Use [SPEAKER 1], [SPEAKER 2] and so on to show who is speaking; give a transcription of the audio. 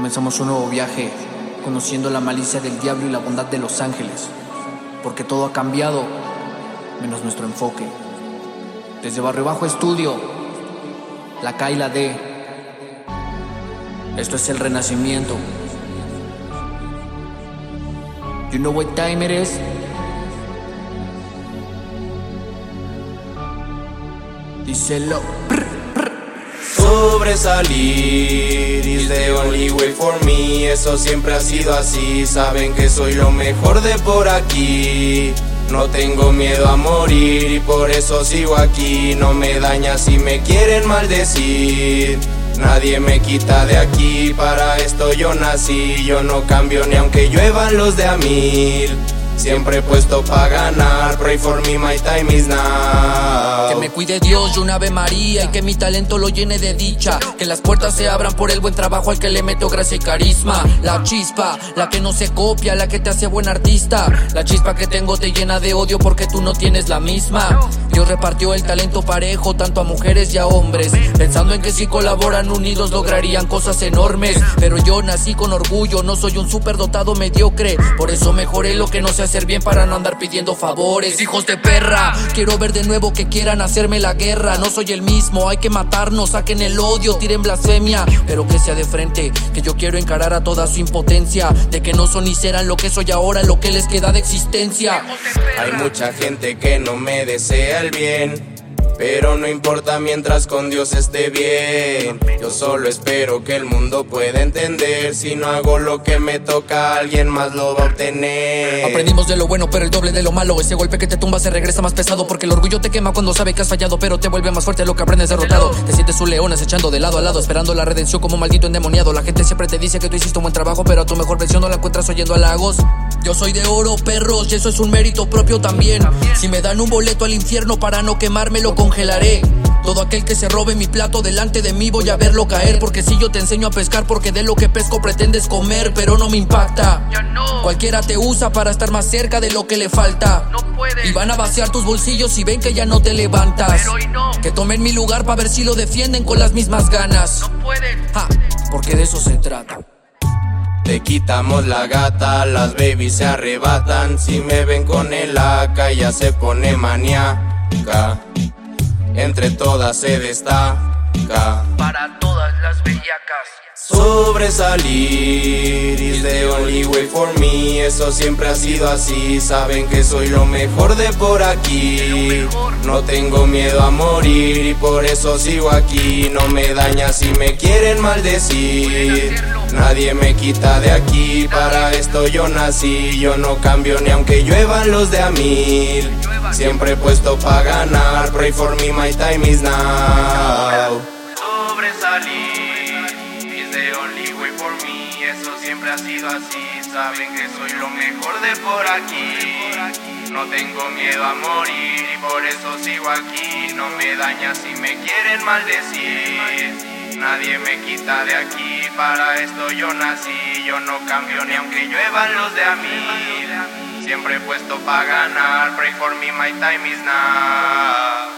[SPEAKER 1] Comenzamos un nuevo viaje, conociendo la malicia del diablo y la bondad de los ángeles, porque todo ha cambiado, menos nuestro enfoque. Desde Barrio Bajo Estudio, la K y la D, esto es el renacimiento. You know what time it is? Díselo.
[SPEAKER 2] Sobresalir is the only way for me. Eso siempre ha sido así. Saben que soy lo mejor de por aquí. No tengo miedo a morir y por eso sigo aquí. No me daña si me quieren maldecir. Nadie me quita de aquí, para esto yo nací. Yo no cambio ni aunque lluevan los de a mil. Siempre puesto pa' ganar, pray for me, my time is now.
[SPEAKER 3] Que me cuide Dios y un Ave María, y que mi talento lo llene de dicha. Que las puertas se abran por el buen trabajo al que le meto gracia y carisma. La chispa, la que no se copia, la que te hace buen artista. La chispa que tengo te llena de odio porque tú no tienes la misma. Dios repartió el talento parejo tanto a mujeres y a hombres, pensando en que si colaboran unidos lograrían cosas enormes. Pero yo nací con orgullo, no soy un superdotado mediocre. Por eso mejoré lo que no sé hacer bien para no andar pidiendo favores. Hijos de perra, quiero ver de nuevo que quieran hacerme la guerra. No soy el mismo, hay que matarnos, saquen el odio, tiren blasfemia. Pero que sea de frente, que yo quiero encarar a toda su impotencia. De que no son ni serán lo que soy ahora, lo que les queda de existencia.
[SPEAKER 2] Hay mucha gente que no me desea el bien, pero no importa mientras con Dios esté bien. Yo solo espero que el mundo pueda entender. Si no hago lo que me toca, alguien más lo va a obtener.
[SPEAKER 3] Aprendimos de lo bueno, pero el doble de lo malo. Ese golpe que te tumba se regresa más pesado, porque el orgullo te quema cuando sabe que has fallado, pero te vuelve más fuerte lo que aprendes derrotado. Te sientes un león acechando de lado a lado, esperando la redención como un maldito endemoniado. La gente siempre te dice que tú hiciste un buen trabajo, pero a tu mejor versión no la encuentras oyendo halagos. Yo soy de oro, perros, y eso es un mérito propio también. Si me dan un boleto al infierno para no quemarme, lo congelaré. Todo aquel que se robe mi plato delante de mí voy a verlo caer. Porque si yo te enseño a pescar, porque de lo que pesco pretendes comer, pero no me impacta. Cualquiera te usa para estar más cerca de lo que le falta. Y van a vaciar tus bolsillos si ven que ya no te levantas. Que tomen mi lugar para ver si lo defienden con las mismas ganas. Porque de eso se trata.
[SPEAKER 2] Te quitamos la gata, las babies se arrebatan. Si me ven con el AK ya se pone maníaca. Entre todas se destaca.
[SPEAKER 3] Para todas las bellacas.
[SPEAKER 2] Sobresalir is the only way for me. Eso siempre ha sido así. Saben que soy lo mejor de por aquí. No tengo miedo a morir y por eso sigo aquí. No me daña si me quieren maldecir. Nadie me quita de aquí, para esto yo nací. Yo no cambio ni aunque lluevan los de a mil. Siempre puesto pa' ganar, pray for me, my time is now. Sobresalir is the only way for me. Eso siempre ha sido así. Saben que soy lo mejor de por aquí. No tengo miedo a morir y por eso sigo aquí. No me daña si me quieren maldecir. Nadie me quita de aquí, para esto yo nací. Yo no cambio ni aunque lluevan los de a mil. Siempre puesto pa' ganar, pray for me, my time is now.